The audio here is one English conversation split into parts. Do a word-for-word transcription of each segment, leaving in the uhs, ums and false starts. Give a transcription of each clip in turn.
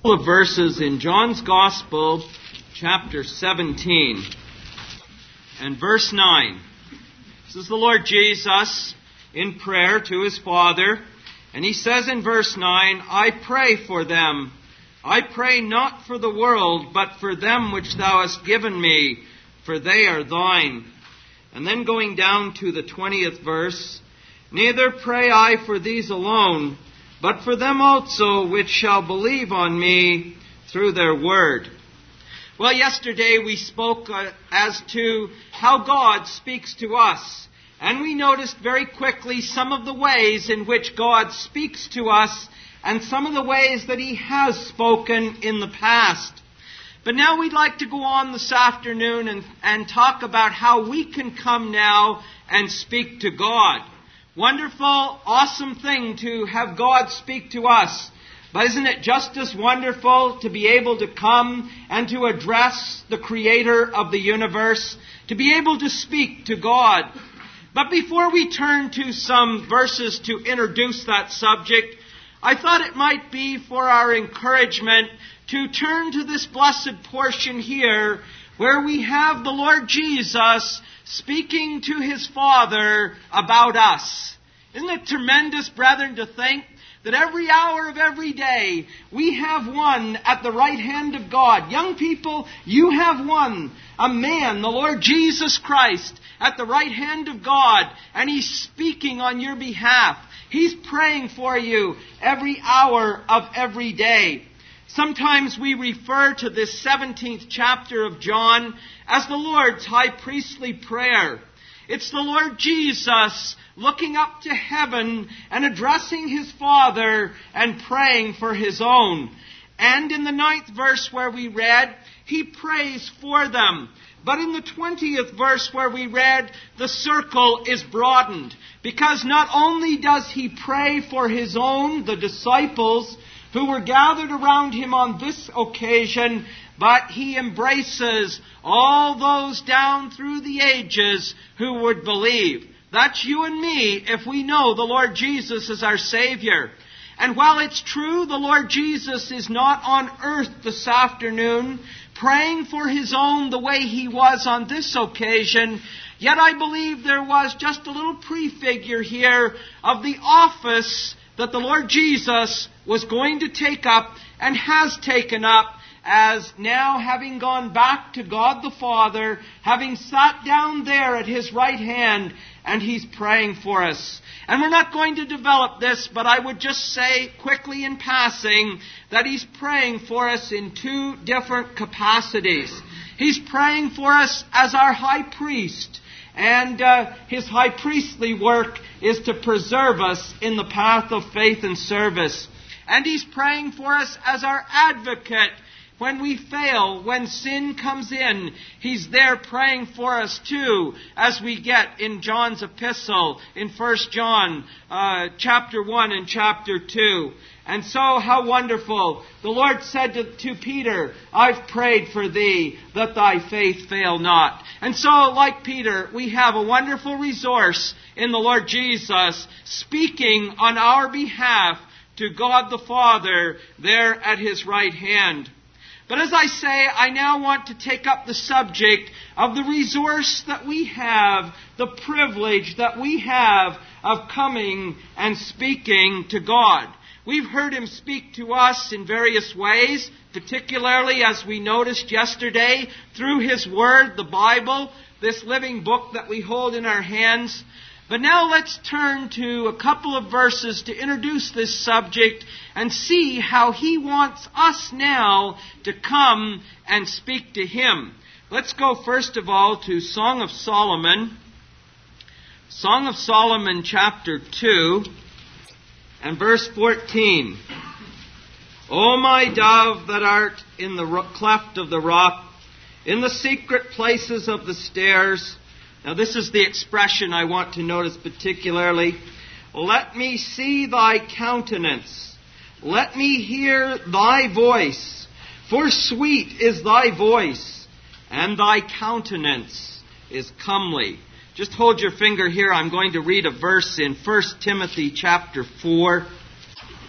Of verses in John's Gospel, chapter seventeen, and verse nine. This is the Lord Jesus in prayer to his Father, and he says in verse nine, I pray for them. I pray not for the world, but for them which thou hast given me, for they are thine. And then going down to the twentieth verse, neither pray I for these alone, but for them also which shall believe on me through their word. Well, yesterday we spoke uh, as to how God speaks to us. And we noticed very quickly some of the ways in which God speaks to us and some of the ways that He has spoken in the past. But now we'd like to go on this afternoon and, and talk about how we can come now and speak to God. Wonderful, awesome thing to have God speak to us. But isn't it just as wonderful to be able to come and to address the Creator of the universe, to be able to speak to God? But before we turn to some verses to introduce that subject, I thought it might be for our encouragement to turn to this blessed portion here where we have the Lord Jesus speaking to His Father about us. Isn't it tremendous, brethren, to think that every hour of every day we have one at the right hand of God? Young people, you have one, a man, the Lord Jesus Christ, at the right hand of God, and He's speaking on your behalf. He's praying for you every hour of every day. Sometimes we refer to this seventeenth chapter of John as the Lord's high priestly prayer. It's the Lord Jesus looking up to heaven and addressing His Father and praying for His own. And in the ninth verse where we read, He prays for them. But in the twentieth verse where we read, the circle is broadened. Because not only does He pray for His own, the disciples, who were gathered around Him on this occasion, but He embraces all those down through the ages who would believe. That's you and me if we know the Lord Jesus is our Savior. And while it's true the Lord Jesus is not on earth this afternoon praying for His own the way He was on this occasion, yet I believe there was just a little prefigure here of the office that the Lord Jesus was going to take up and has taken up, as now having gone back to God the Father, having sat down there at His right hand, and He's praying for us. And we're not going to develop this, but I would just say quickly in passing that He's praying for us in two different capacities. He's praying for us as our high priest, and uh, His high priestly work is to preserve us in the path of faith and service. And He's praying for us as our advocate. When we fail, when sin comes in, He's there praying for us too, as we get in John's epistle, in First John uh, chapter one and chapter two. And so how wonderful. The Lord said to, to Peter, I've prayed for thee, that thy faith fail not. And so, like Peter, we have a wonderful resource in the Lord Jesus, speaking on our behalf to God the Father there at His right hand. But as I say, I now want to take up the subject of the resource that we have, the privilege that we have of coming and speaking to God. We've heard Him speak to us in various ways, particularly as we noticed yesterday, through His Word, the Bible, this living book that we hold in our hands. But now let's turn to a couple of verses to introduce this subject and see how He wants us now to come and speak to Him. Let's go first of all to Song of Solomon. Song of Solomon chapter two and verse fourteen. O my dove that art in the cleft of the rock, in the secret places of the stairs. Now this is the expression I want to notice particularly. Let me see thy countenance. Let me hear thy voice. For sweet is thy voice, and thy countenance is comely. Just hold your finger here. I'm going to read a verse in First Timothy chapter four.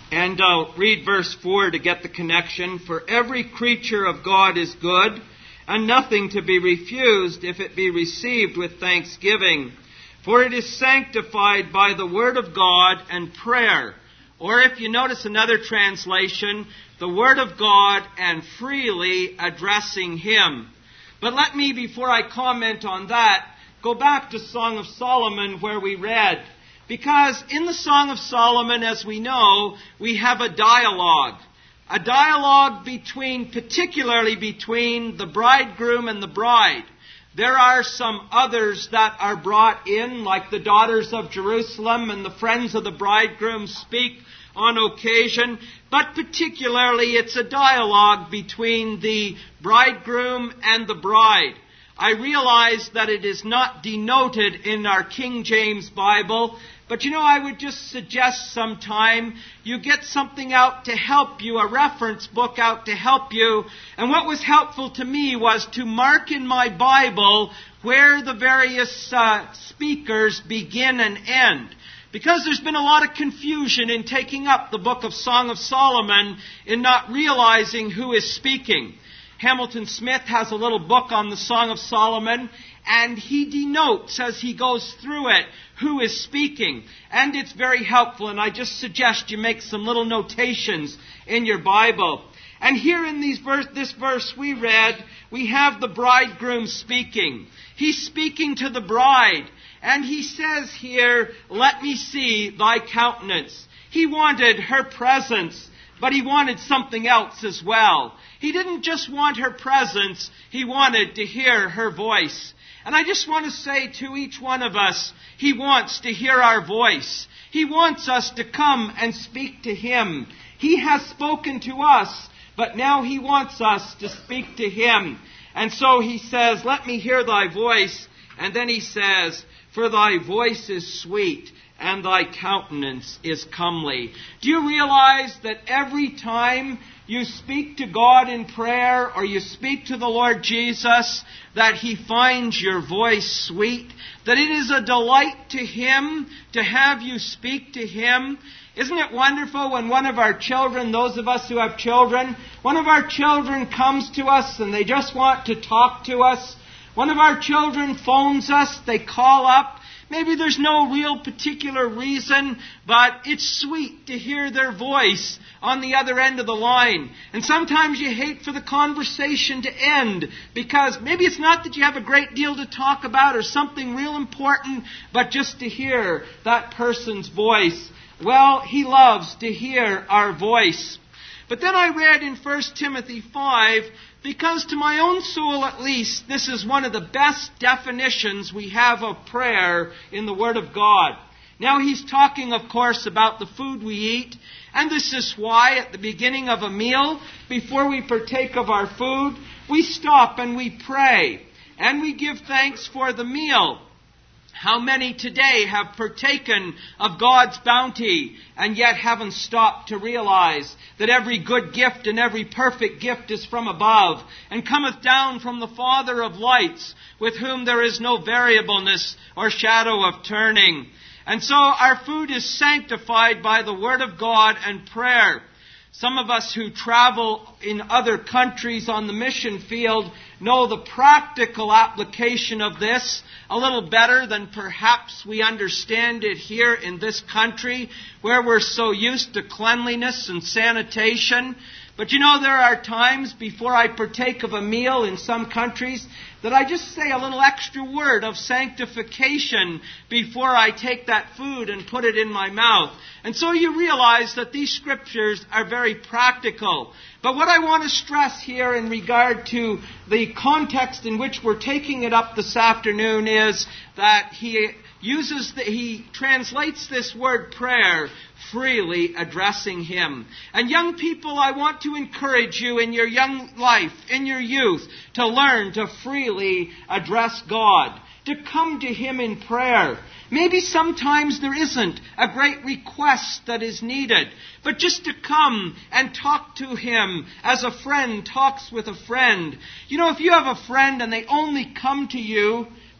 And I'll read verse four to get the connection. For every creature of God is good, and nothing to be refused if it be received with thanksgiving. For it is sanctified by the word of God and prayer. Or if you notice another translation, the word of God and freely addressing Him. But let me, before I comment on that, go back to Song of Solomon where we read. Because in the Song of Solomon, as we know, we have a dialogue. A dialogue between, particularly between the bridegroom and the bride. There are some others that are brought in, like the daughters of Jerusalem and the friends of the bridegroom speak on occasion. But particularly it's a dialogue between the bridegroom and the bride. I realize that it is not denoted in our King James Bible, but you know, I would just suggest sometime you get something out to help you, a reference book out to help you. And what was helpful to me was to mark in my Bible where the various uh, speakers begin and end. Because there's been a lot of confusion in taking up the book of Song of Solomon in not realizing who is speaking. Hamilton Smith has a little book on the Song of Solomon, and he denotes as he goes through it who is speaking. And it's very helpful, and I just suggest you make some little notations in your Bible. And here in these verse, this verse we read, we have the bridegroom speaking. He's speaking to the bride, and he says here, "Let me see thy countenance." He wanted her presence, but he wanted something else as well. He didn't just want her presence, he wanted to hear her voice. And I just want to say to each one of us, he wants to hear our voice. He wants us to come and speak to him. He has spoken to us, but now he wants us to speak to him. And so he says, "Let me hear thy voice." And then he says, "For thy voice is sweet, and thy countenance is comely." Do you realize that every time you speak to God in prayer or you speak to the Lord Jesus, that He finds your voice sweet, that it is a delight to Him to have you speak to Him? Isn't it wonderful when one of our children, those of us who have children, one of our children comes to us and they just want to talk to us? One of our children phones us, they call up. Maybe there's no real particular reason, but it's sweet to hear their voice on the other end of the line. And sometimes you hate for the conversation to end because maybe it's not that you have a great deal to talk about or something real important, but just to hear that person's voice. Well, He loves to hear our voice. But then I read in First Timothy five, because to my own soul at least, this is one of the best definitions we have of prayer in the Word of God. Now he's talking, of course, about the food we eat. And this is why at the beginning of a meal, before we partake of our food, we stop and we pray. And we give thanks for the meal. How many today have partaken of God's bounty and yet haven't stopped to realize that every good gift and every perfect gift is from above and cometh down from the Father of lights, with whom there is no variableness or shadow of turning? And so our food is sanctified by the Word of God and prayer. Some of us who travel in other countries on the mission field know the practical application of this a little better than perhaps we understand it here in this country, where we're so used to cleanliness and sanitation. But you know, there are times before I partake of a meal in some countries that I just say a little extra word of sanctification before I take that food and put it in my mouth. And so you realize that these scriptures are very practical. But what I want to stress here in regard to the context in which we're taking it up this afternoon is that he uses the, he translates this word prayer, freely addressing Him. And young people, I want to encourage you in your young life, in your youth, to learn to freely address God, to come to Him in prayer. Maybe sometimes there isn't a great request that is needed, but just to come and talk to Him as a friend talks with a friend. You know, if you have a friend and they only come to you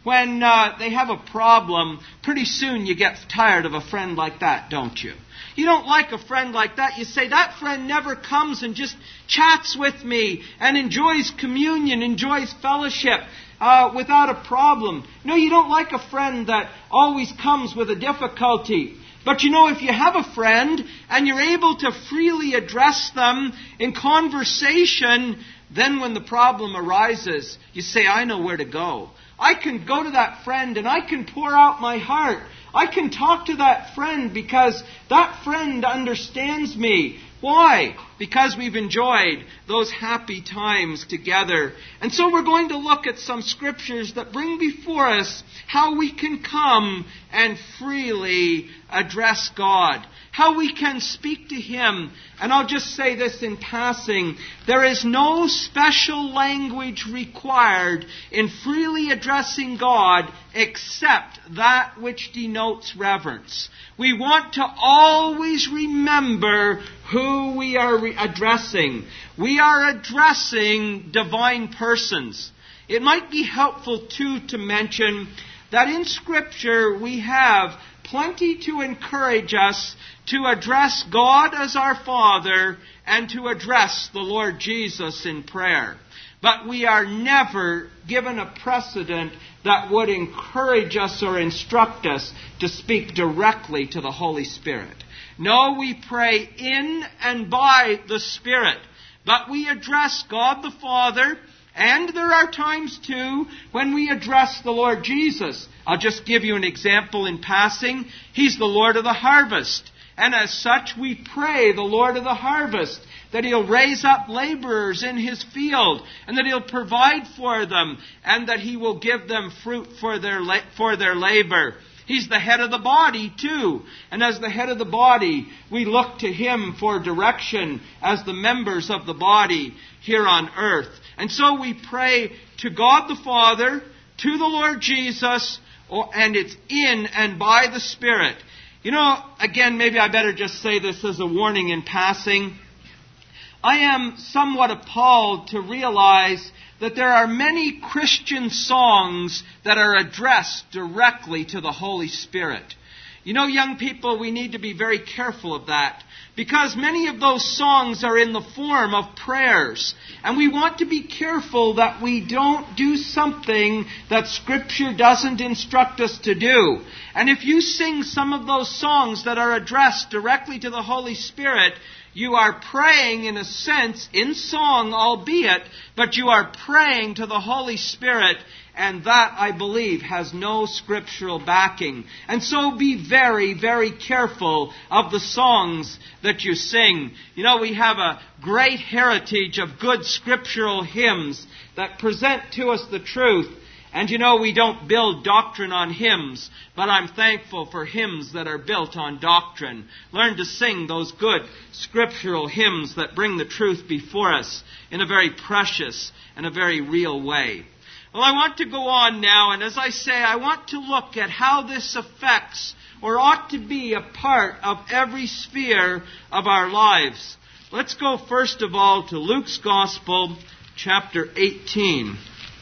when uh, they have a problem, pretty soon you get tired of a friend like that, don't you? You don't like a friend like that. You say, that friend never comes and just chats with me and enjoys communion, enjoys fellowship uh, without a problem. No, you don't like a friend that always comes with a difficulty. But you know, if you have a friend and you're able to freely address them in conversation, then when the problem arises, you say, I know where to go. I can go to that friend and I can pour out my heart. I can talk to that friend because that friend understands me. Why? Because we've enjoyed those happy times together. And so we're going to look at some scriptures that bring before us how we can come and freely address God. How we can speak to Him. And I'll just say this in passing. There is no special language required in freely addressing God except that which denotes reverence. We want to always remember who we are re- addressing. We are addressing divine persons. It might be helpful, too, to mention that in Scripture we have plenty to encourage us to address God as our Father and to address the Lord Jesus in prayer. But we are never given a precedent that would encourage us or instruct us to speak directly to the Holy Spirit. No, we pray in and by the Spirit. But we address God the Father, and there are times too when we address the Lord Jesus. I'll just give you an example in passing. He's the Lord of the harvest. And as such, we pray the Lord of the harvest that He'll raise up laborers in His field and that He'll provide for them and that He will give them fruit for their la- for their labor. He's the head of the body too. And as the head of the body, we look to Him for direction as the members of the body here on earth. And so we pray to God the Father, to the Lord Jesus, and it's in and by the Spirit. You know, again, maybe I better just say this as a warning in passing. I am somewhat appalled to realize that there are many Christian songs that are addressed directly to the Holy Spirit. You know, young people, we need to be very careful of that, because many of those songs are in the form of prayers. And we want to be careful that we don't do something that Scripture doesn't instruct us to do. And if you sing some of those songs that are addressed directly to the Holy Spirit, you are praying in a sense, in song albeit, but you are praying to the Holy Spirit, and that, I believe, has no scriptural backing. And so be very, very careful of the songs that you sing. You know, we have a great heritage of good scriptural hymns that present to us the truth. And you know, we don't build doctrine on hymns, but I'm thankful for hymns that are built on doctrine. Learn to sing those good scriptural hymns that bring the truth before us in a very precious and a very real way. Well, I want to go on now, and as I say, I want to look at how this affects or ought to be a part of every sphere of our lives. Let's go first of all to Luke's Gospel, chapter eighteen.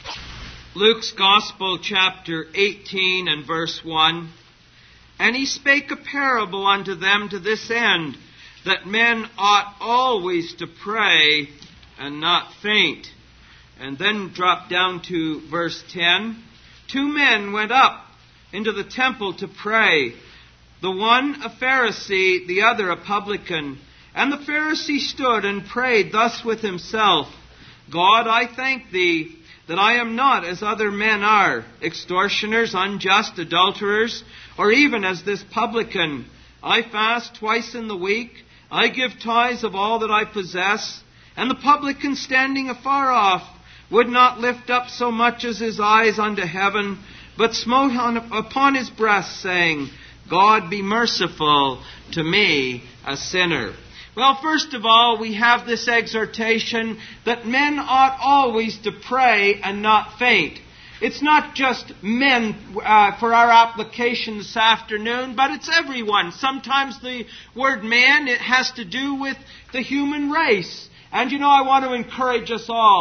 Luke's Gospel, chapter eighteen and verse one. And he spake a parable unto them to this end, that men ought always to pray and not faint. And then drop down to verse ten. Two men went up into the temple to pray, the one a Pharisee, the other a publican. And the Pharisee stood and prayed thus with himself, God, I thank Thee, that I am not as other men are, extortioners, unjust, adulterers, or even as this publican. I fast twice in the week. I give tithes of all that I possess. And the publican, standing afar off, would not lift up so much as his eyes unto heaven, but smote on, upon his breast, saying, God, be merciful to me, a sinner. Well, first of all, we have this exhortation that men ought always to pray and not faint. It's not just men uh, for our application this afternoon, but it's everyone. Sometimes the word man, it has to do with the human race. And you know, I want to encourage us all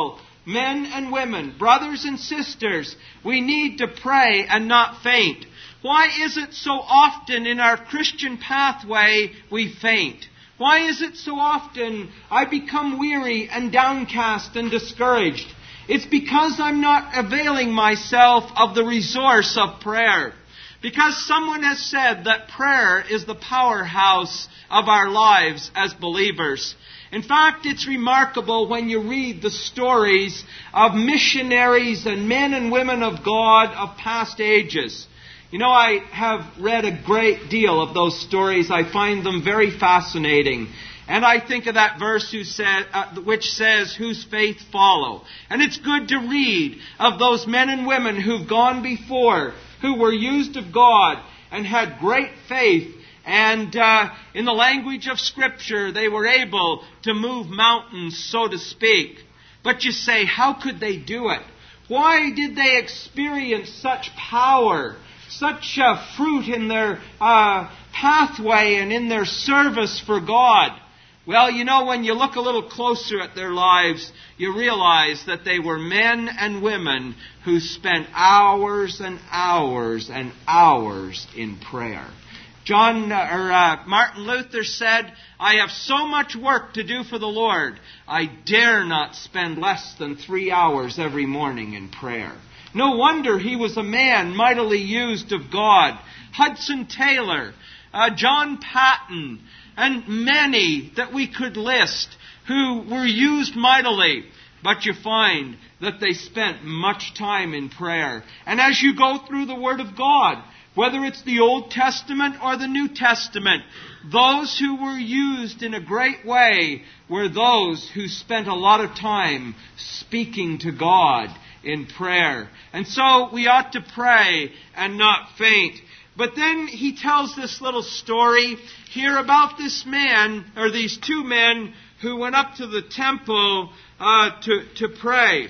men and women, brothers and sisters, we need to pray and not faint. Why is it so often in our Christian pathway we faint? Why is it so often I become weary and downcast and discouraged? It's because I'm not availing myself of the resource of prayer. Because someone has said that prayer is the powerhouse of our lives as believers. In fact, it's remarkable when you read the stories of missionaries and men and women of God of past ages. You know, I have read a great deal of those stories. I find them very fascinating. And I think of that verse who said, uh, which says, whose faith follow. And it's good to read of those men and women who've gone before, who were used of God and had great faith. And uh, in the language of Scripture, they were able to move mountains, so to speak. But you say, how could they do it? Why did they experience such power, such uh, fruit in their uh, pathway and in their service for God? Well, you know, when you look a little closer at their lives, you realize that they were men and women who spent hours and hours and hours in prayer. John or uh, Martin Luther said, I have so much work to do for the Lord, I dare not spend less than three hours every morning in prayer. No wonder he was a man mightily used of God. Hudson Taylor, uh, John Patton, and many that we could list who were used mightily. But you find that they spent much time in prayer. And as you go through the Word of God, whether it's the Old Testament or the New Testament, those who were used in a great way were those who spent a lot of time speaking to God in prayer. And so we ought to pray and not faint. But then he tells this little story here about this man, or these two men, who went up to the temple uh, to, to pray.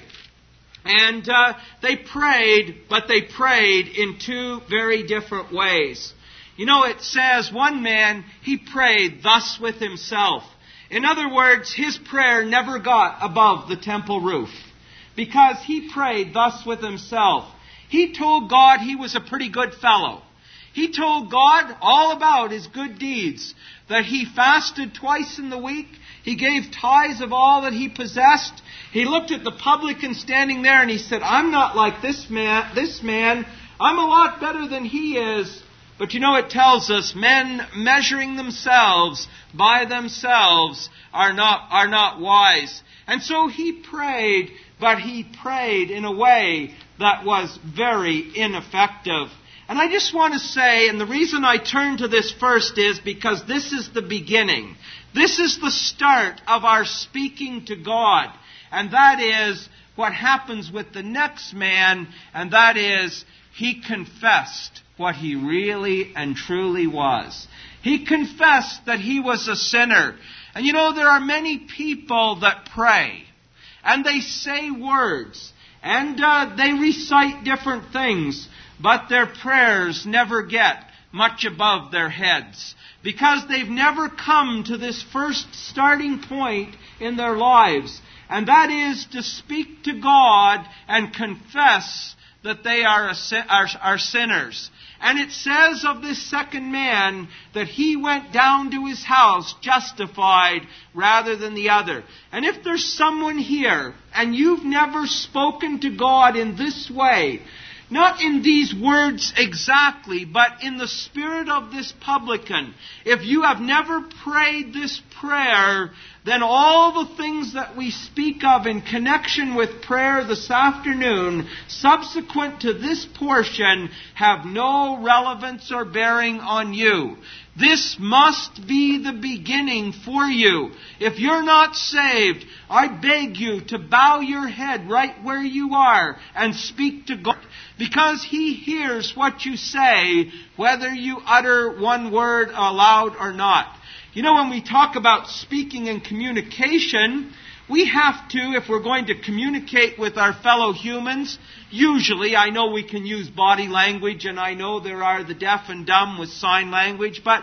And uh, they prayed, but they prayed in two very different ways. You know, it says one man, he prayed thus with himself. In other words, his prayer never got above the temple roof, because he prayed thus with himself. He told God he was a pretty good fellow. He told God all about his good deeds, that he fasted twice in the week. He gave tithes of all that he possessed. He looked at the publican standing there and he said, I'm not like this man, this man. I'm a lot better than he is. But you know, it tells us men measuring themselves by themselves are not, are not wise. And so he prayed, but he prayed in a way that was very ineffective. And I just want to say, and the reason I turn to this first is because this is the beginning. This is the start of our speaking to God. And that is what happens with the next man, and that is he confessed what he really and truly was. He confessed that he was a sinner. And you know, there are many people that pray, and they say words, and uh, they recite different things, but their prayers never get much above their heads, because they've never come to this first starting point in their lives, and that is to speak to God and confess that they are, a, are, are sinners. And it says of this second man that he went down to his house justified rather than the other. And if there's someone here and you've never spoken to God in this way, not in these words exactly, but in the spirit of this publican, if you have never prayed this prayer, then all the things that we speak of in connection with prayer this afternoon, subsequent to this portion, have no relevance or bearing on you. This must be the beginning for you. If you're not saved, I beg you to bow your head right where you are and speak to God, because He hears what you say, whether you utter one word aloud or not. You know, when we talk about speaking and communication, we have to, if we're going to communicate with our fellow humans, usually, I know we can use body language, and I know there are the deaf and dumb with sign language, but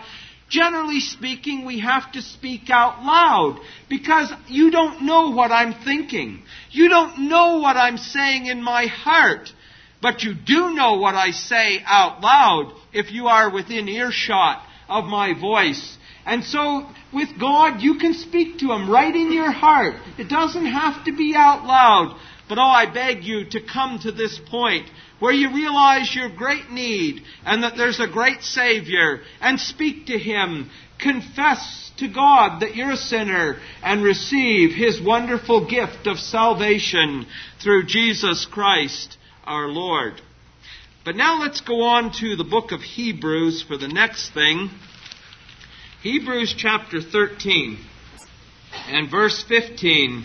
Generally speaking, we have to speak out loud because you don't know what I'm thinking. You don't know what I'm saying in my heart. But you do know what I say out loud if you are within earshot of my voice. And so with God, you can speak to Him right in your heart. It doesn't have to be out loud. But oh, I beg you to come to this point where you realize your great need and that there's a great Savior, and speak to Him. Confess to God that you're a sinner and receive His wonderful gift of salvation through Jesus Christ our Lord. But now let's go on to the book of Hebrews for the next thing. Hebrews chapter thirteen and verse fifteen.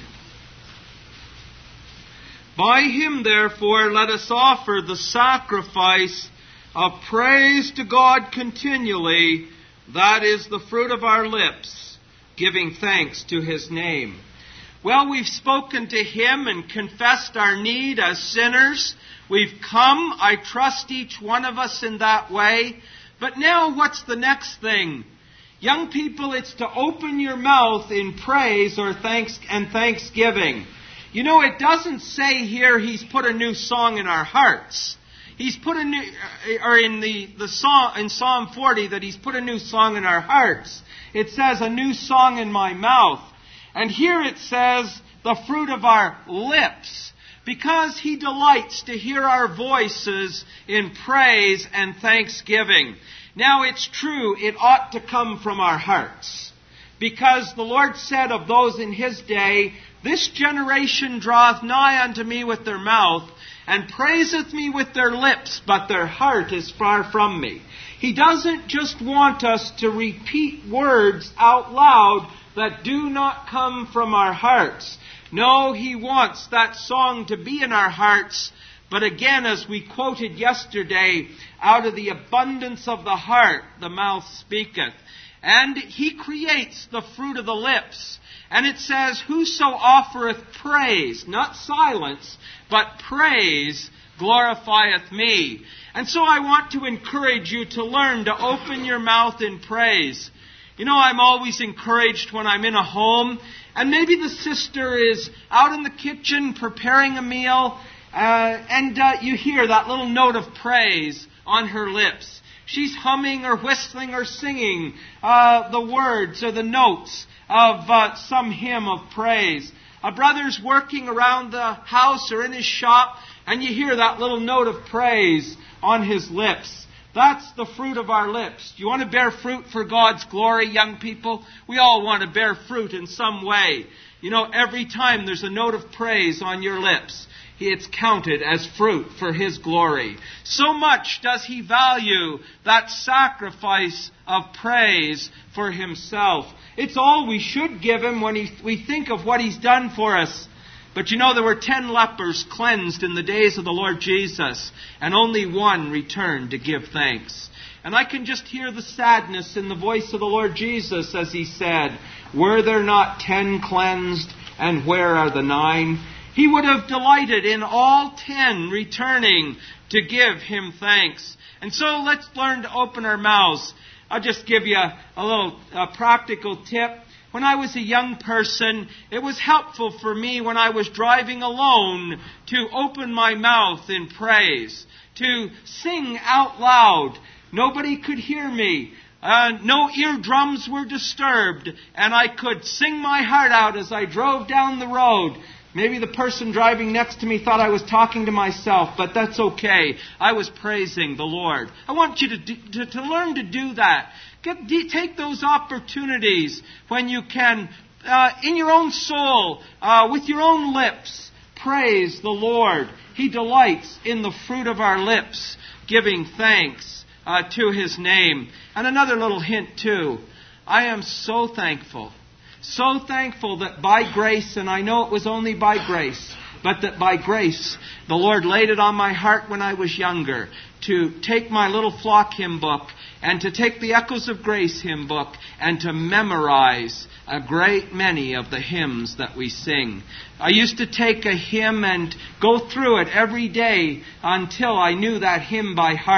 By Him, therefore, let us offer the sacrifice of praise to God continually, that is the fruit of our lips, giving thanks to His name. Well, we've spoken to Him and confessed our need as sinners. We've come, I trust each one of us in that way. But now what's the next thing? Young people, it's to open your mouth in praise or thanks and thanksgiving. You know, it doesn't say here He's put a new song in our hearts. He's put a new, or in the, the song, in Psalm forty, that He's put a new song in our hearts. It says, a new song in my mouth. And here it says, the fruit of our lips. Because He delights to hear our voices in praise and thanksgiving. Now it's true, it ought to come from our hearts. Because the Lord said of those in His day, this generation draweth nigh unto me with their mouth, and praiseth me with their lips, but their heart is far from me. He doesn't just want us to repeat words out loud that do not come from our hearts. No, He wants that song to be in our hearts. But again, as we quoted yesterday, out of the abundance of the heart, the mouth speaketh. And He creates the fruit of the lips. And it says, whoso offereth praise, not silence, but praise, glorifieth me. And so I want to encourage you to learn to open your mouth in praise. You know, I'm always encouraged when I'm in a home, and maybe the sister is out in the kitchen preparing a meal, uh, and uh, you hear that little note of praise on her lips. She's humming or whistling or singing uh, the words or the notes of uh, some hymn of praise. A brother's working around the house or in his shop, and you hear that little note of praise on his lips. That's the fruit of our lips. Do you want to bear fruit for God's glory, young people? We all want to bear fruit in some way. You know, every time there's a note of praise on your lips, it's counted as fruit for His glory. So much does He value that sacrifice of praise for Himself. It's all we should give Him when he, we think of what He's done for us. But you know, there were ten lepers cleansed in the days of the Lord Jesus, and only one returned to give thanks. And I can just hear the sadness in the voice of the Lord Jesus as He said, were there not ten cleansed, and where are the nine? He would have delighted in all ten returning to give Him thanks. And so let's learn to open our mouths. I'll just give you a, a little a practical tip. When I was a young person, it was helpful for me when I was driving alone to open my mouth in praise, to sing out loud. Nobody could hear me. Uh, no eardrums were disturbed, and I could sing my heart out as I drove down the road. Maybe the person driving next to me thought I was talking to myself, but that's okay. I was praising the Lord. I want you to do, to, to learn to do that. Get, take those opportunities when you can, uh, in your own soul, uh, with your own lips, praise the Lord. He delights in the fruit of our lips, giving thanks uh, to His name. And another little hint too. I am so thankful. So thankful that by grace, and I know it was only by grace, but that by grace, the Lord laid it on my heart when I was younger to take my little flock hymn book and to take the Echoes of Grace hymn book and to memorize a great many of the hymns that we sing. I used to take a hymn and go through it every day until I knew that hymn by heart.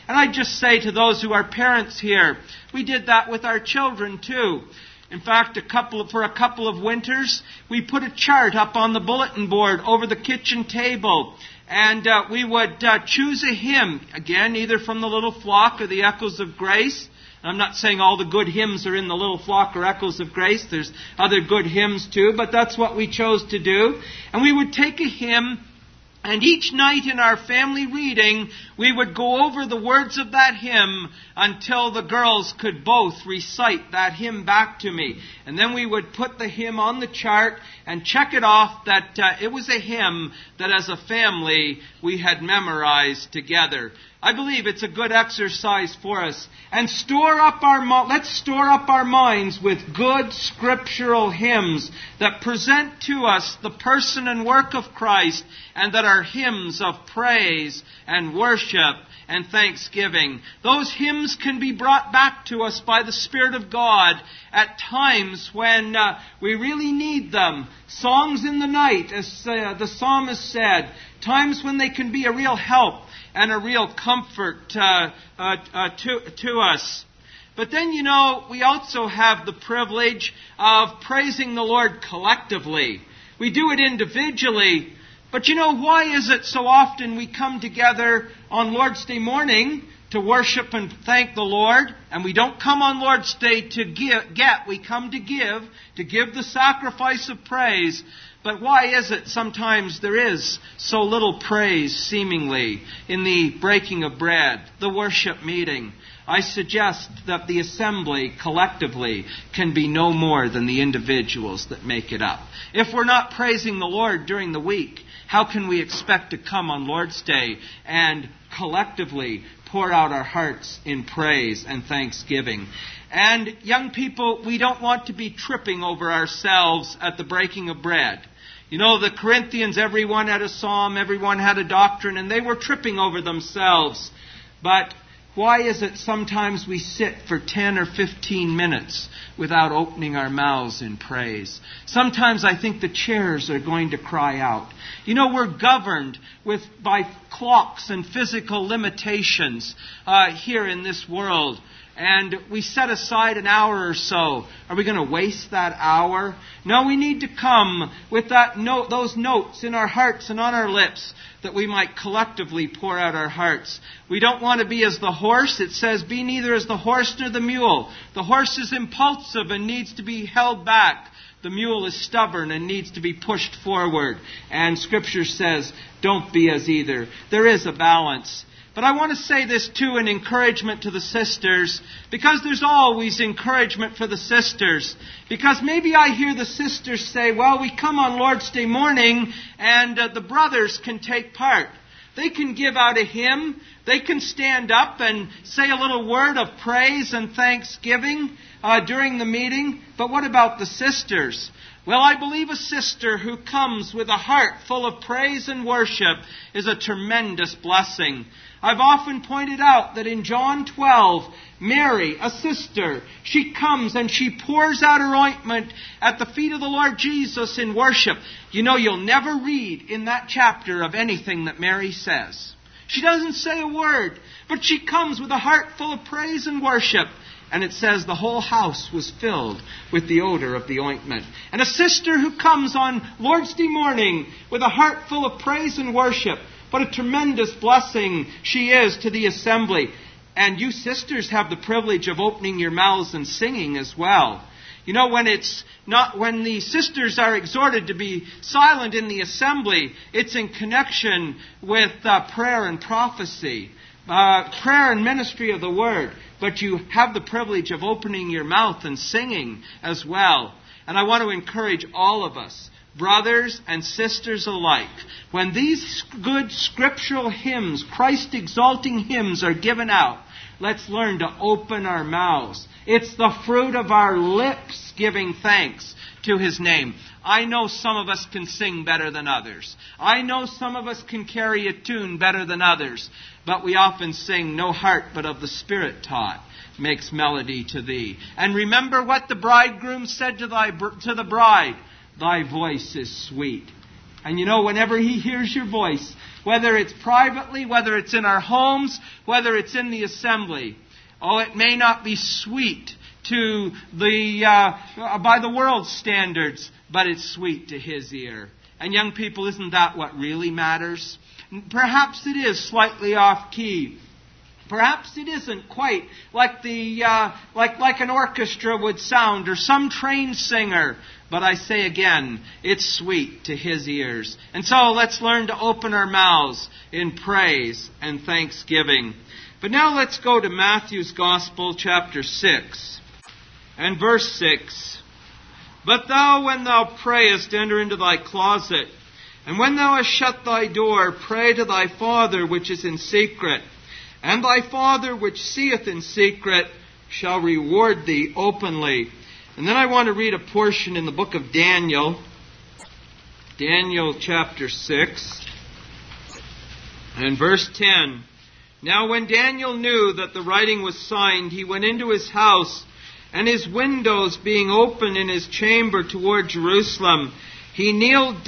And I just say to those who are parents here, we did that with our children too. In fact, a couple of, for a couple of winters, we put a chart up on the bulletin board over the kitchen table. And uh, we would uh, choose a hymn, again, either from the Little Flock or the Echoes of Grace. I'm not saying all the good hymns are in the Little Flock or Echoes of Grace. There's other good hymns too, but that's what we chose to do. And we would take a hymn, and each night in our family reading, we would go over the words of that hymn until the girls could both recite that hymn back to me. And then we would put the hymn on the chart and check it off that uh, it was a hymn that as a family we had memorized together. I believe it's a good exercise for us. And store up our mo- let's store up our minds with good scriptural hymns that present to us the person and work of Christ, and that are hymns of praise and worship and thanksgiving. Those hymns can be brought back to us by the Spirit of God at times when uh, we really need them. Songs in the night, as uh, the psalmist said, times when they can be a real help and a real comfort uh, uh, uh, to, to us. But then, you know, we also have the privilege of praising the Lord collectively. We do it individually, but you know, why is it so often we come together on Lord's Day morning to worship and thank the Lord, and we don't come on Lord's Day to give, get, we come to give, to give the sacrifice of praise. But why is it sometimes there is so little praise, seemingly, in the breaking of bread, the worship meeting? I suggest that the assembly, collectively, can be no more than the individuals that make it up. If we're not praising the Lord during the week, how can we expect to come on Lord's Day and collectively pour out our hearts in praise and thanksgiving? And young people, we don't want to be tripping over ourselves at the breaking of bread. You know, the Corinthians, everyone had a psalm, everyone had a doctrine, and they were tripping over themselves. But why is it sometimes we sit for ten or fifteen minutes without opening our mouths in praise? Sometimes I think the chairs are going to cry out. You know, we're governed with by clocks and physical limitations uh, here in this world. And we set aside an hour or so. Are we going to waste that hour? No, we need to come with that note, those notes in our hearts and on our lips, that we might collectively pour out our hearts. We don't want to be as the horse. It says, be neither as the horse nor the mule. The horse is impulsive and needs to be held back. The mule is stubborn and needs to be pushed forward. And Scripture says, don't be as either. There is a balance. But I want to say this too, an encouragement to the sisters, because there's always encouragement for the sisters. Because maybe I hear the sisters say, well, we come on Lord's Day morning and uh, the brothers can take part. They can give out a hymn. They can stand up and say a little word of praise and thanksgiving uh, during the meeting. But what about the sisters? Well, I believe a sister who comes with a heart full of praise and worship is a tremendous blessing. I've often pointed out that in John twelve, Mary, a sister, she comes and she pours out her ointment at the feet of the Lord Jesus in worship. You know, you'll never read in that chapter of anything that Mary says. She doesn't say a word, but she comes with a heart full of praise and worship. And it says the whole house was filled with the odor of the ointment. And a sister who comes on Lord's Day morning with a heart full of praise and worship, what a tremendous blessing she is to the assembly. And you sisters have the privilege of opening your mouths and singing as well. You know, when it's not, when the sisters are exhorted to be silent in the assembly, it's in connection with uh, prayer and prophecy, uh, prayer and ministry of the word. But you have the privilege of opening your mouth and singing as well. And I want to encourage all of us, brothers and sisters alike, when these good scriptural hymns, Christ-exalting hymns, are given out, let's learn to open our mouths. It's the fruit of our lips giving thanks to His name. I know some of us can sing better than others. I know some of us can carry a tune better than others. But we often sing, no heart but of the Spirit taught makes melody to thee. And remember what the bridegroom said to, thy, to the bride. Thy voice is sweet. And you know, whenever He hears your voice, whether it's privately, whether it's in our homes, whether it's in the assembly, oh, it may not be sweet to the uh, by the world's standards, but it's sweet to His ear. And young people, isn't that what really matters? Perhaps it is slightly off key. Perhaps it isn't quite like the uh, like like an orchestra would sound or some trained singer. But I say again, it's sweet to His ears. And so let's learn to open our mouths in praise and thanksgiving. But now let's go to Matthew's Gospel, chapter six, and verse six. But thou, when thou prayest, enter into thy closet, and when thou hast shut thy door, pray to thy Father which is in secret. And thy Father which seeth in secret shall reward thee openly. And then I want to read a portion in the book of Daniel. Daniel chapter six and verse ten. Now when Daniel knew that the writing was signed, he went into his house, and his windows being open in his chamber toward Jerusalem, he kneeled,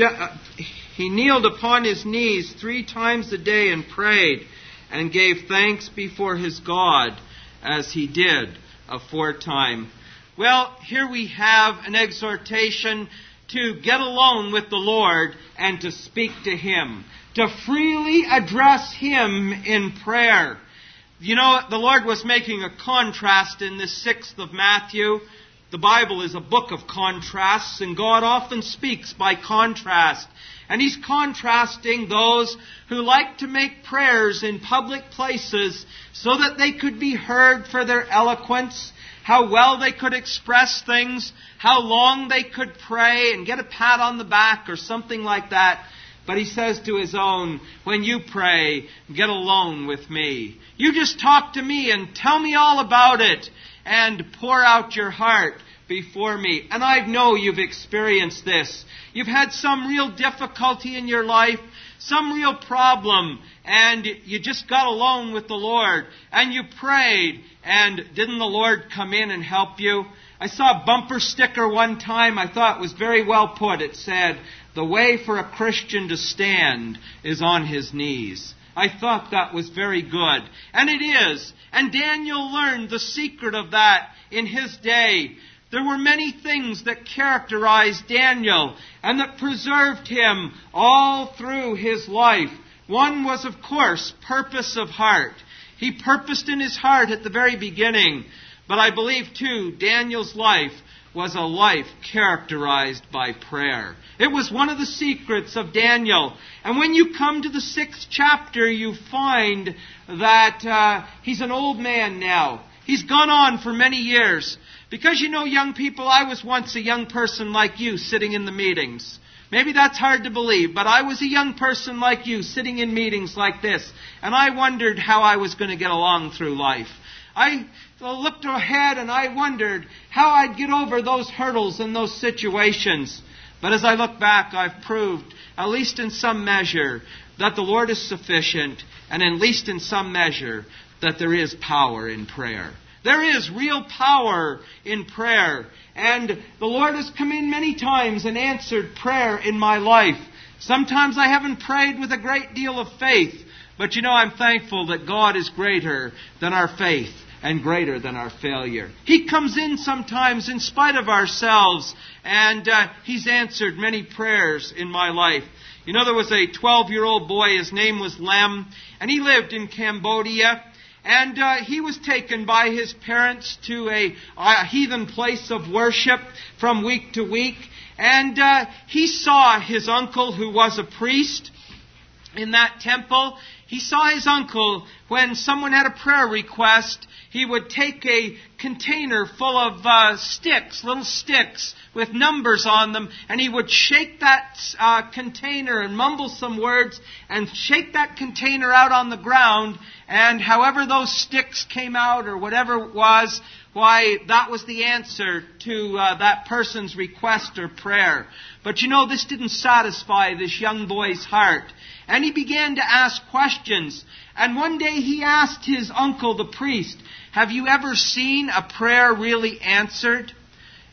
he kneeled upon his knees three times a day and prayed, and gave thanks before his God, as he did aforetime. Well, here we have an exhortation to get alone with the Lord and to speak to Him, to freely address Him in prayer. You know, the Lord was making a contrast in this sixth of Matthew. The Bible is a book of contrasts, and God often speaks by contrast. And He's contrasting those who like to make prayers in public places so that they could be heard for their eloquence, how well they could express things, how long they could pray and get a pat on the back or something like that. But He says to His own, when you pray, get alone with me. You just talk to me and tell me all about it and pour out your heart before me. And I know you've experienced this. You've had some real difficulty in your life, some real problem, and you just got alone with the Lord, and you prayed, and didn't the Lord come in and help you? I saw a bumper sticker one time. I thought it was very well put. It said, "The way for a Christian to stand is on his knees." I thought that was very good. And it is. And Daniel learned the secret of that in his day. There were many things that characterized Daniel and that preserved him all through his life. One was, of course, purpose of heart. He purposed in his heart at the very beginning. But I believe, too, Daniel's life was a life characterized by prayer. It was one of the secrets of Daniel. And when you come to the sixth chapter, you find that uh, he's an old man now. He's gone on for many years. Because, you know, young people, I was once a young person like you sitting in the meetings. Maybe that's hard to believe, but I was a young person like you sitting in meetings like this. And I wondered how I was going to get along through life. I looked ahead and I wondered how I'd get over those hurdles and those situations. But as I look back, I've proved, at least in some measure, that the Lord is sufficient, and at least in some measure, that there is power in prayer. There is real power in prayer. And the Lord has come in many times and answered prayer in my life. Sometimes I haven't prayed with a great deal of faith. But you know, I'm thankful that God is greater than our faith and greater than our failure. He comes in sometimes in spite of ourselves. And uh, He's answered many prayers in my life. You know, there was a twelve-year-old boy. His name was Lem. And he lived in Cambodia. And uh, he was taken by his parents to a, a heathen place of worship from week to week. And uh, he saw his uncle, who was a priest in that temple. He saw his uncle, when someone had a prayer request, he would take a container full of uh, sticks, little sticks with numbers on them, and he would shake that uh, container and mumble some words and shake that container out on the ground, and however those sticks came out or whatever it was, why, that was the answer to uh, that person's request or prayer. But you know, this didn't satisfy this young boy's heart. And he began to ask questions. And one day he asked his uncle, the priest, "Have you ever seen a prayer really answered?"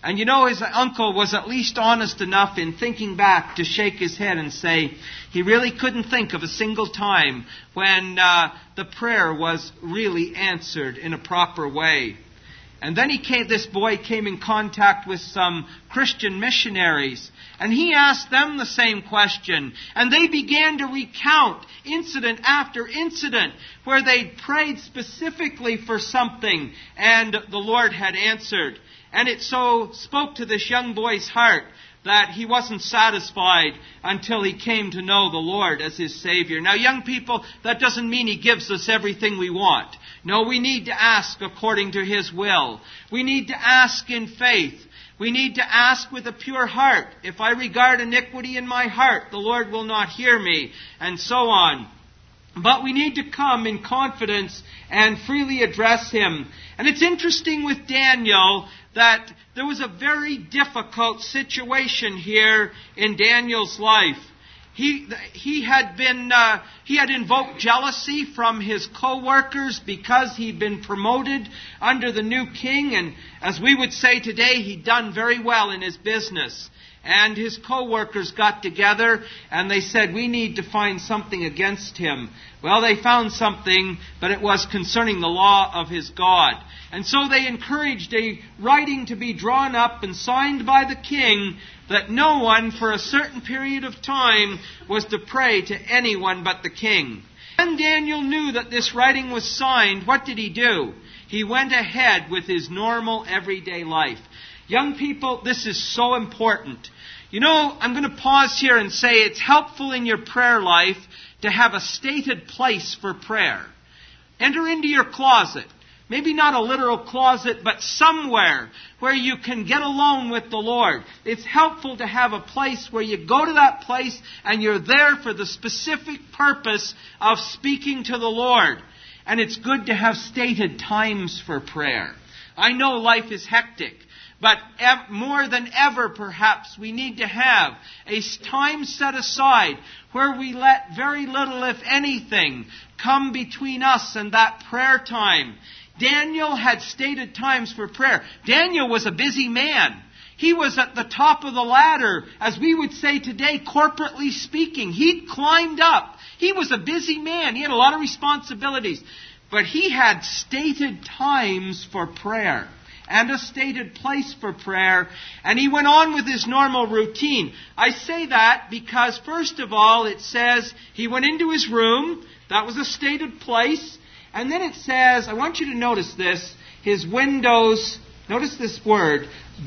And you know, his uncle was at least honest enough in thinking back to shake his head and say he really couldn't think of a single time when uh, the prayer was really answered in a proper way. And then he came, this boy came in contact with some Christian missionaries, and he asked them the same question. And they began to recount incident after incident where they'd prayed specifically for something, and the Lord had answered. And it so spoke to this young boy's heart that he wasn't satisfied until he came to know the Lord as his Savior. Now, young people, that doesn't mean He gives us everything we want. No, we need to ask according to His will. We need to ask in faith. We need to ask with a pure heart. If I regard iniquity in my heart, the Lord will not hear me, and so on. But we need to come in confidence and freely address Him. And it's interesting with Daniel that there was a very difficult situation here in Daniel's life. He he had been uh, he had invoked jealousy from his co-workers because he'd been promoted under the new king, and as we would say today, he'd done very well in his business. And his co-workers got together and they said, we need to find something against him. Well, they found something, but it was concerning the law of his God. And so they encouraged a writing to be drawn up and signed by the king that no one for a certain period of time was to pray to anyone but the king. When Daniel knew that this writing was signed, what did he do? He went ahead with his normal everyday life. Young people, this is so important. You know, I'm going to pause here and say it's helpful in your prayer life to have a stated place for prayer. Enter into your closet. Maybe not a literal closet, but somewhere where you can get alone with the Lord. It's helpful to have a place where you go to that place and you're there for the specific purpose of speaking to the Lord. And it's good to have stated times for prayer. I know life is hectic. But more than ever, perhaps, we need to have a time set aside where we let very little, if anything, come between us and that prayer time. Daniel had stated times for prayer. Daniel was a busy man. He was at the top of the ladder, as we would say today, corporately speaking. He'd climbed up. He was a busy man. He had a lot of responsibilities. But he had stated times for prayer and a stated place for prayer, and he went on with his normal routine. I say that because, first of all, it says he went into his room. That was a stated place. And then it says, I want you to notice this, his windows, notice this word,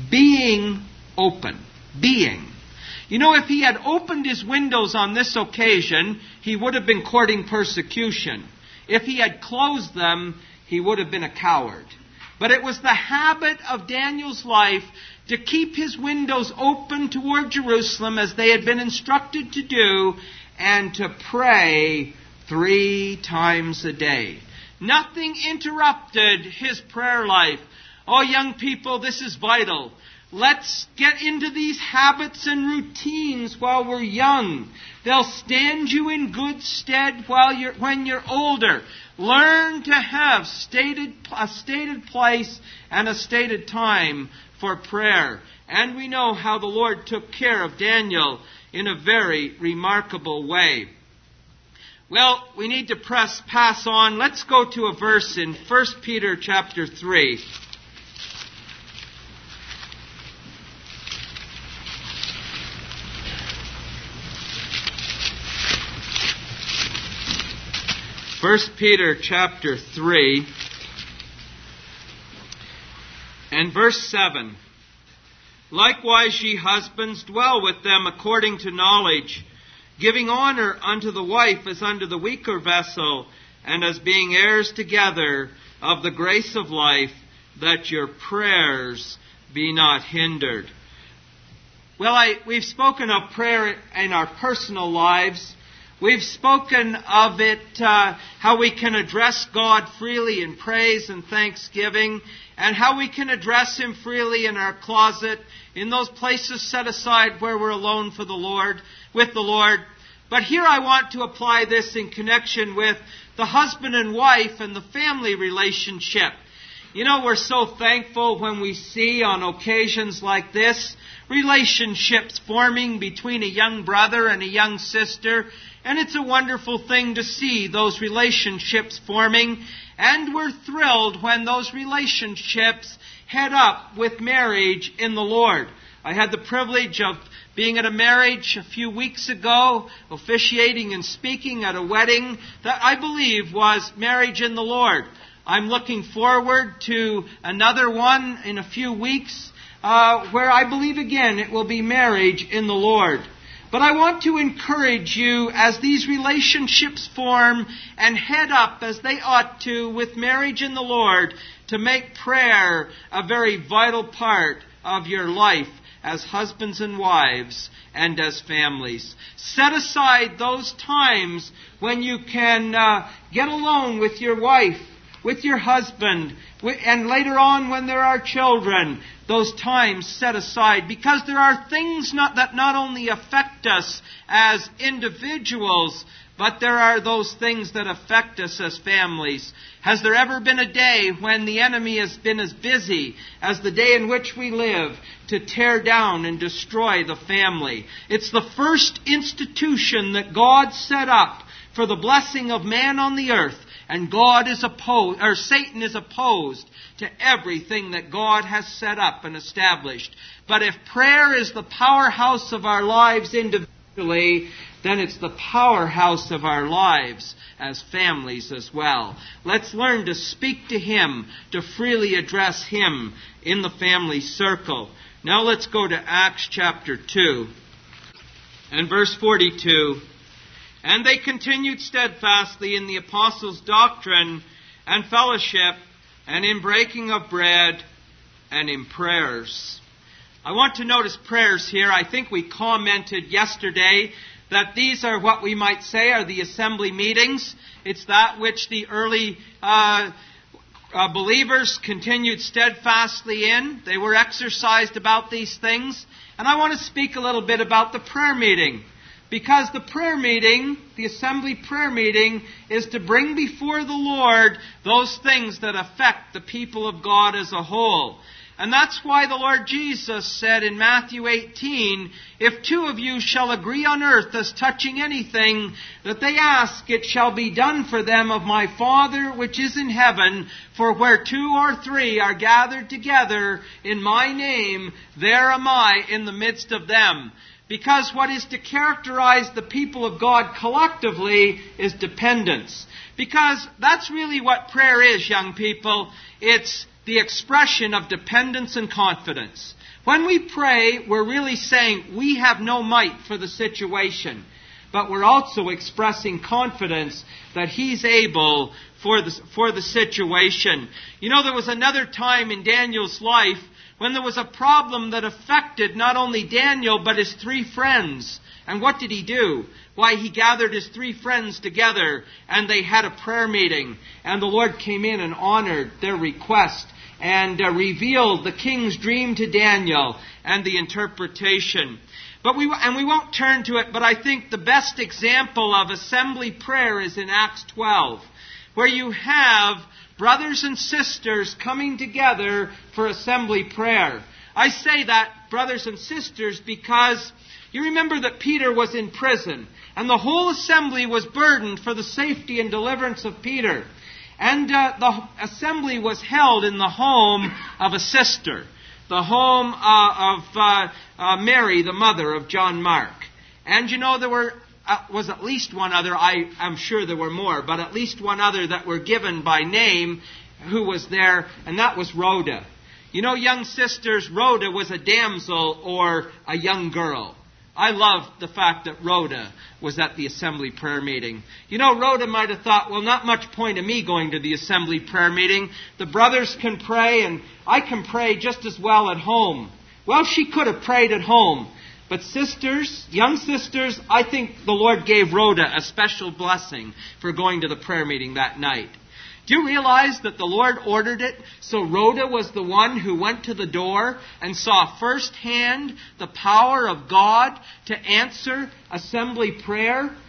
being open. Being. You know, if he had opened his windows on this occasion, he would have been courting persecution. If he had closed them, he would have been a coward. But it was the habit of Daniel's life to keep his windows open toward Jerusalem as they had been instructed to do, and to pray three times a day. Nothing interrupted his prayer life. Oh, young people, this is vital. Let's get into these habits and routines while we're young. They'll stand you in good stead while you're, when you're older. Learn to have stated, a stated place and a stated time for prayer. And we know how the Lord took care of Daniel in a very remarkable way. Well, we need to press pass on. Let's go to a verse in First Peter chapter three. First Peter chapter three and verse seven. Likewise, ye husbands, dwell with them according to knowledge, giving honor unto the wife as unto the weaker vessel, and as being heirs together of the grace of life, that your prayers be not hindered. Well, I, we've spoken of prayer in our personal lives. We've spoken of it, uh, how we can address God freely in praise and thanksgiving, and how we can address Him freely in our closet, in those places set aside where we're alone for the Lord, with the Lord. But here I want to apply this in connection with the husband and wife and the family relationship. You know, we're so thankful when we see on occasions like this relationships forming between a young brother and a young sister. And it's a wonderful thing to see those relationships forming. And we're thrilled when those relationships head up with marriage in the Lord. I had the privilege of being at a marriage a few weeks ago, officiating and speaking at a wedding that I believe was marriage in the Lord. I'm looking forward to another one in a few weeks uh, where I believe again it will be marriage in the Lord. But I want to encourage you as these relationships form and head up as they ought to with marriage in the Lord to make prayer a very vital part of your life as husbands and wives and as families. Set aside those times when you can uh, get alone with your wife, with your husband, and later on when there are children, those times set aside, because there are things not, that not only affect us as individuals, but there are those things that affect us as families. Has there ever been a day when the enemy has been as busy as the day in which we live to tear down and destroy the family? It's the first institution that God set up for the blessing of man on the earth. And God is opposed, or Satan is opposed to everything that God has set up and established. But if prayer is the powerhouse of our lives individually, then it's the powerhouse of our lives as families as well. Let's learn to speak to Him, to freely address Him in the family circle. Now let's go to Acts chapter two and verse forty-two. And they continued steadfastly in the apostles' doctrine and fellowship, and in breaking of bread, and in prayers. I want to notice prayers here. I think we commented yesterday that these are what we might say are the assembly meetings. It's that which the early uh, uh, believers continued steadfastly in. They were exercised about these things. And I want to speak a little bit about the prayer meeting. Because the prayer meeting, the assembly prayer meeting, is to bring before the Lord those things that affect the people of God as a whole. And that's why the Lord Jesus said in Matthew eighteen, if two of you shall agree on earth as touching anything that they ask, it shall be done for them of my Father which is in heaven. For where two or three are gathered together in my name, there am I in the midst of them. Because what is to characterize the people of God collectively is dependence. Because that's really what prayer is, young people. It's the expression of dependence and confidence. When we pray, we're really saying we have no might for the situation. But we're also expressing confidence that He's able for the, for the situation. You know, there was another time in Daniel's life when there was a problem that affected not only Daniel, but his three friends. And what did he do? Why, he gathered his three friends together, and they had a prayer meeting. And the Lord came in and honored their request, and uh, revealed the king's dream to Daniel, and the interpretation. But we and we won't turn to it, but I think the best example of assembly prayer is in Acts twelve, where you have brothers and sisters coming together for assembly prayer. I say that, brothers and sisters, because you remember that Peter was in prison, and the whole assembly was burdened for the safety and deliverance of Peter. And uh, the assembly was held in the home of a sister, the home uh, of uh, uh, Mary, the mother of John Mark. And you know, there were Uh, was at least one other, I, I'm sure there were more, but at least one other that were given by name who was there, and that was Rhoda. You know, young sisters, Rhoda was a damsel or a young girl. I loved the fact that Rhoda was at the assembly prayer meeting. You know, Rhoda might have thought, well, not much point of me going to the assembly prayer meeting. The brothers can pray, and I can pray just as well at home. Well, she could have prayed at home. But sisters, young sisters, I think the Lord gave Rhoda a special blessing for going to the prayer meeting that night. Do you realize that the Lord ordered it so Rhoda was the one who went to the door and saw firsthand the power of God to answer assembly prayer?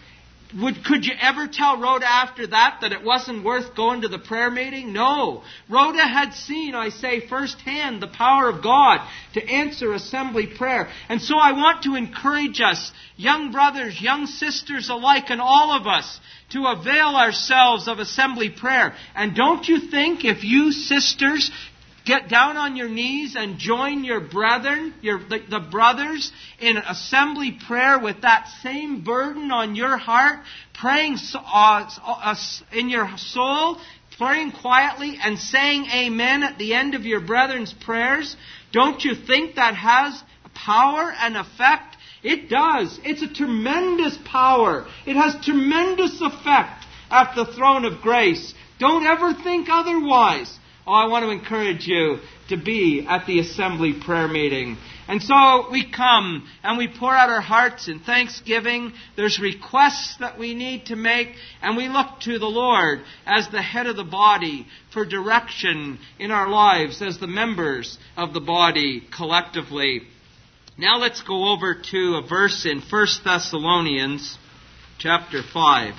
Would, could you ever tell Rhoda after that that it wasn't worth going to the prayer meeting? No. Rhoda had seen, I say, firsthand the power of God to answer assembly prayer. And so I want to encourage us, young brothers, young sisters alike, and all of us, to avail ourselves of assembly prayer. And don't you think if you sisters get down on your knees and join your brethren, your the, the brothers, in assembly prayer with that same burden on your heart, praying uh, uh, in your soul, praying quietly and saying amen at the end of your brethren's prayers, don't you think that has power and effect? It does. It's a tremendous power. It has tremendous effect at the throne of grace. Don't ever think otherwise. Oh, I want to encourage you to be at the assembly prayer meeting. And so we come and we pour out our hearts in thanksgiving. There's requests that we need to make, and we look to the Lord as the head of the body for direction in our lives as the members of the body collectively. Now let's go over to a verse in First Thessalonians chapter five.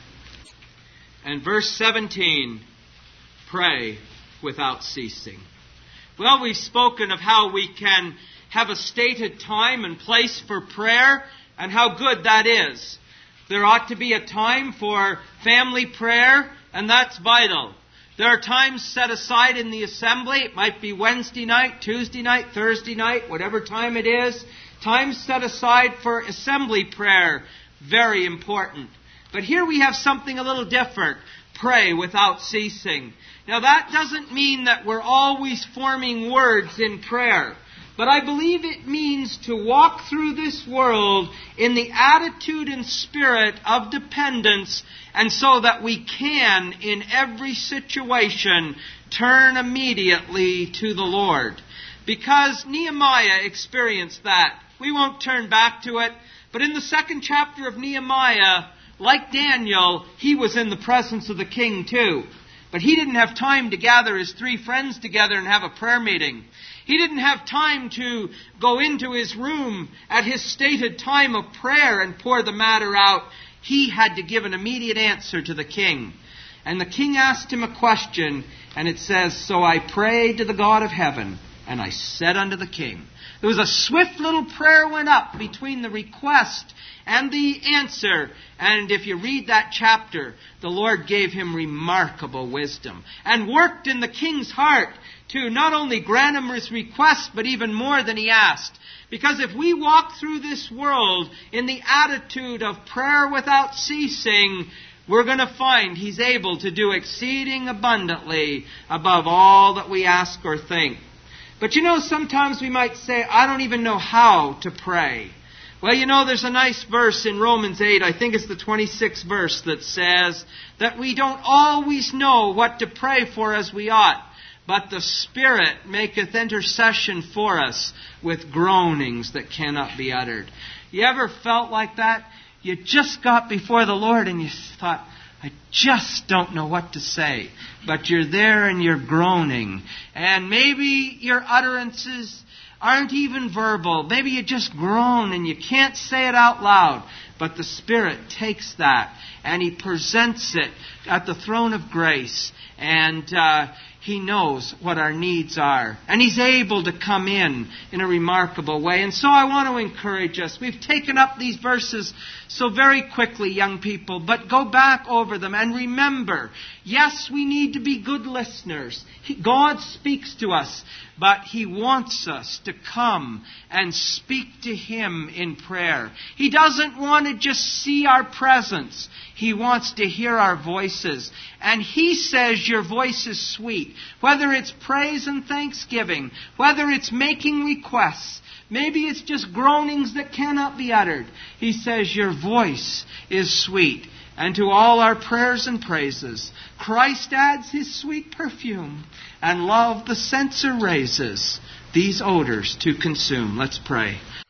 And verse seventeen, pray without ceasing. Well, we've spoken of how we can have a stated time and place for prayer and how good that is. There ought to be a time for family prayer, and that's vital. There are times set aside in the assembly. It might be Wednesday night, Tuesday night, Thursday night, whatever time it is. Times set aside for assembly prayer. Very important. But here we have something a little different. Pray without ceasing. Now that doesn't mean that we're always forming words in prayer. But I believe it means to walk through this world in the attitude and spirit of dependence, and so that we can, in every situation, turn immediately to the Lord. Because Nehemiah experienced that. We won't turn back to it. But in the second chapter of Nehemiah, like Daniel, he was in the presence of the king too. But he didn't have time to gather his three friends together and have a prayer meeting. He didn't have time to go into his room at his stated time of prayer and pour the matter out. He had to give an immediate answer to the king. And the king asked him a question, and it says, "So I prayed to the God of heaven, and I said unto the king." There was a swift little prayer went up between the request and the answer. And if you read that chapter, the Lord gave him remarkable wisdom and worked in the king's heart to not only grant him his request, but even more than he asked. Because if we walk through this world in the attitude of prayer without ceasing, we're going to find He's able to do exceeding abundantly above all that we ask or think. But you know, sometimes we might say, I don't even know how to pray. Well, you know, there's a nice verse in Romans eight, I think it's the twenty-sixth verse, that says that we don't always know what to pray for as we ought, but the Spirit maketh intercession for us with groanings that cannot be uttered. You ever felt like that? You just got before the Lord and you thought, I just don't know what to say. But you're there and you're groaning. And maybe your utterances aren't even verbal. Maybe you just groan and you can't say it out loud. But the Spirit takes that and He presents it at the throne of grace. And uh, He knows what our needs are. And He's able to come in in a remarkable way. And so I want to encourage us. We've taken up these verses so very quickly, young people. But go back over them and remember, yes, we need to be good listeners. He, God speaks to us. But He wants us to come and speak to Him in prayer. He doesn't want to just see our presence. He wants to hear our voices. And He says your voice is sweet. Whether it's praise and thanksgiving, whether it's making requests, maybe it's just groanings that cannot be uttered. He says your voice is sweet. And to all our prayers and praises, Christ adds His sweet perfume, and love the censer raises these odors to consume. Let's pray.